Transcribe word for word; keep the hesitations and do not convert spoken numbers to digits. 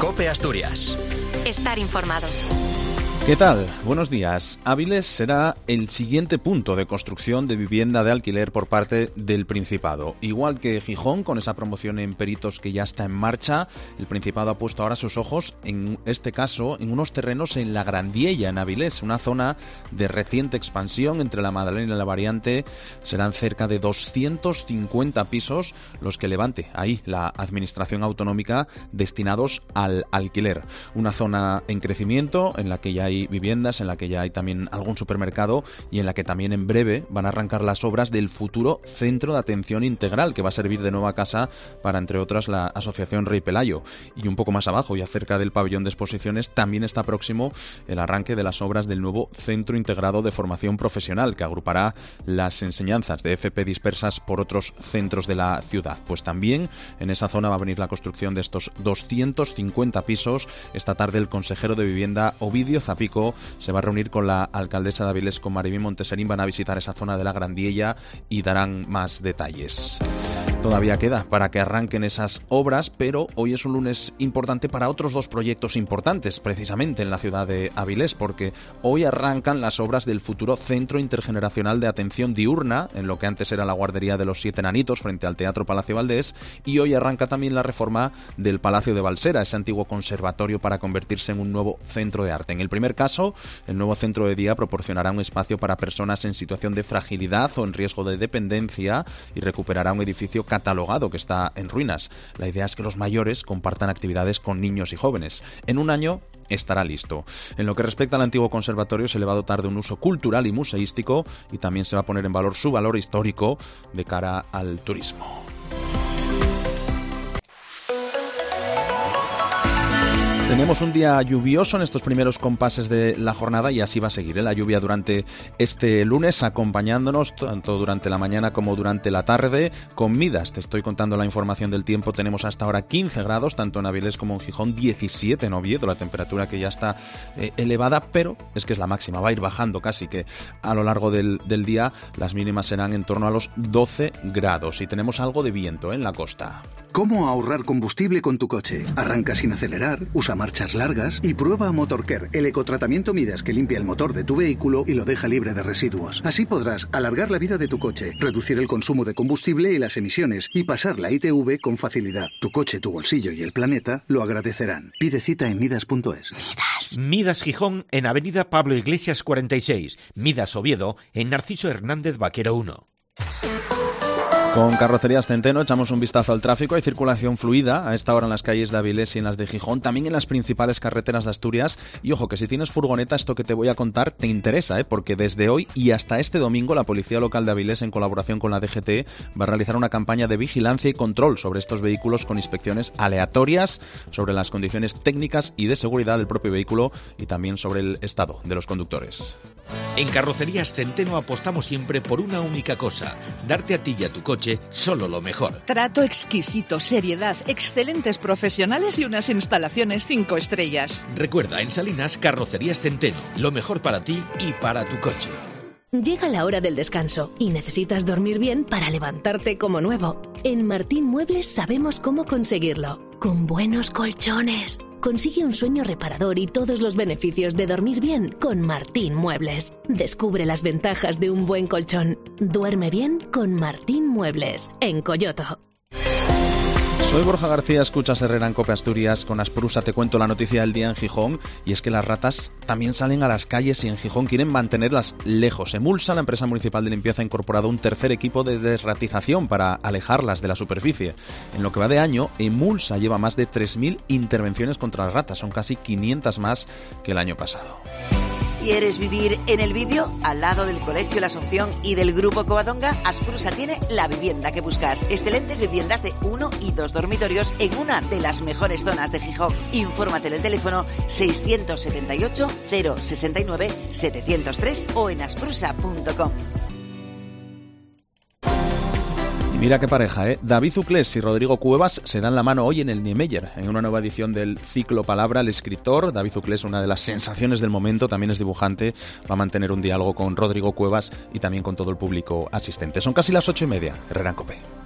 COPE Asturias. Estar informado. ¿Qué tal? Buenos días. Áviles será el siguiente punto de construcción de vivienda de alquiler por parte del Principado. Igual que Gijón, con esa promoción en Peritos que ya está en marcha, el Principado ha puesto ahora sus ojos, en este caso, en unos terrenos en la Grandiella, en Avilés, una zona de reciente expansión entre la Madalena y la Variante. Serán cerca de doscientos cincuenta pisos los que levante ahí la Administración Autonómica destinados al alquiler. Una zona en crecimiento, en la que ya hay viviendas, en la que ya hay también algún supermercado y en la que también en breve van a arrancar las obras del futuro Centro de Atención Integral, que va a servir de nueva casa para, entre otras, la Asociación Rey Pelayo. Y un poco más abajo, y acerca del pabellón de exposiciones, también está próximo el arranque de las obras del nuevo Centro Integrado de Formación Profesional, que agrupará las enseñanzas de F P dispersas por otros centros de la ciudad. Pues también en esa zona va a venir la construcción de estos doscientos cincuenta pisos. Esta tarde el consejero de Vivienda, Ovidio Zapico, se va a reunir con la alcaldesa de Avilés, con Maribí Monteserín. Van a visitar esa zona de la Grandiella y darán más detalles. Todavía queda para que arranquen esas obras, pero hoy es un lunes importante para otros dos proyectos importantes, precisamente en la ciudad de Avilés, porque hoy arrancan las obras del futuro Centro Intergeneracional de Atención Diurna, en lo que antes era la guardería de los Siete Enanitos, frente al Teatro Palacio Valdés, y hoy arranca también la reforma del Palacio de Balsera, ese antiguo conservatorio, para convertirse en un nuevo centro de arte. En el primer caso, el nuevo centro de día proporcionará un espacio para personas en situación de fragilidad o en riesgo de dependencia y recuperará un edificio catalogado que está en ruinas. La idea es que los mayores compartan actividades con niños y jóvenes. En un año estará listo. En lo que respecta al antiguo conservatorio, se le va a dotar de un uso cultural y museístico, y también se va a poner en valor su valor histórico de cara al turismo. Tenemos un día lluvioso en estos primeros compases de la jornada, y así va a seguir, ¿eh? La lluvia durante este lunes, acompañándonos tanto durante la mañana como durante la tarde, con mínimas. Te estoy contando la información del tiempo. Tenemos hasta ahora quince grados, tanto en Avilés como en Gijón, diecisiete en Oviedo, la temperatura que ya está eh, elevada, pero es que es la máxima, va a ir bajando casi que a lo largo del, del día. Las mínimas serán en torno a los doce grados, y tenemos algo de viento, ¿eh?, en la costa. ¿Cómo ahorrar combustible con tu coche? Arranca sin acelerar, usa marchas largas y prueba Motorcare, el ecotratamiento Midas que limpia el motor de tu vehículo y lo deja libre de residuos. Así podrás alargar la vida de tu coche, reducir el consumo de combustible y las emisiones, y pasar la I T V con facilidad. Tu coche, tu bolsillo y el planeta lo agradecerán. Pide cita en midas punto es. Midas. Midas Gijón en Avenida Pablo Iglesias cuarenta y seis. Midas Oviedo en Narciso Hernández Vaquero uno. Con Carrocerías Centeno echamos un vistazo al tráfico. Hay circulación fluida a esta hora en las calles de Avilés y en las de Gijón, también en las principales carreteras de Asturias. Y ojo, que si tienes furgoneta, esto que te voy a contar te interesa, ¿eh? Porque desde hoy y hasta este domingo la Policía Local de Avilés, en colaboración con la D G T, va a realizar una campaña de vigilancia y control sobre estos vehículos, con inspecciones aleatorias sobre las condiciones técnicas y de seguridad del propio vehículo y también sobre el estado de los conductores. En Carrocerías Centeno apostamos siempre por una única cosa: darte a ti y a tu coche solo lo mejor. Trato exquisito, seriedad, excelentes profesionales y unas instalaciones cinco estrellas. Recuerda, en Salinas, Carrocerías Centeno, lo mejor para ti y para tu coche. Llega la hora del descanso y necesitas dormir bien para levantarte como nuevo. En Martín Muebles sabemos cómo conseguirlo. Con buenos colchones. Consigue un sueño reparador y todos los beneficios de dormir bien con Martín Muebles. Descubre las ventajas de un buen colchón. Duerme bien con Martín Muebles, en Coyoto. Soy Borja García, escuchas Herrera en COPE Asturias. Con Asprusa te cuento la noticia del día en Gijón, y es que las ratas también salen a las calles y en Gijón quieren mantenerlas lejos. Emulsa, la empresa municipal de limpieza, ha incorporado un tercer equipo de desratización para alejarlas de la superficie. En lo que va de año, Emulsa lleva más de tres mil intervenciones contra las ratas, son casi quinientas más que el año pasado. ¿Quieres vivir en el Bibio? Al lado del Colegio La Asunción y del Grupo Covadonga, Asprusa tiene la vivienda que buscas. Excelentes viviendas de uno y dos dormitorios en una de las mejores zonas de Gijón. Infórmate en el teléfono seiscientos setenta y ocho, cero sesenta y nueve, setecientos tres o en asprusa punto com. Y mira qué pareja, ¿eh? David Uclés y Rodrigo Cuevas se dan la mano hoy en el Niemeyer, en una nueva edición del ciclo Palabra. El escritor David Uclés, una de las sensaciones del momento, también es dibujante, va a mantener un diálogo con Rodrigo Cuevas y también con todo el público asistente. Son casi las ocho y media. Herrera en COPE.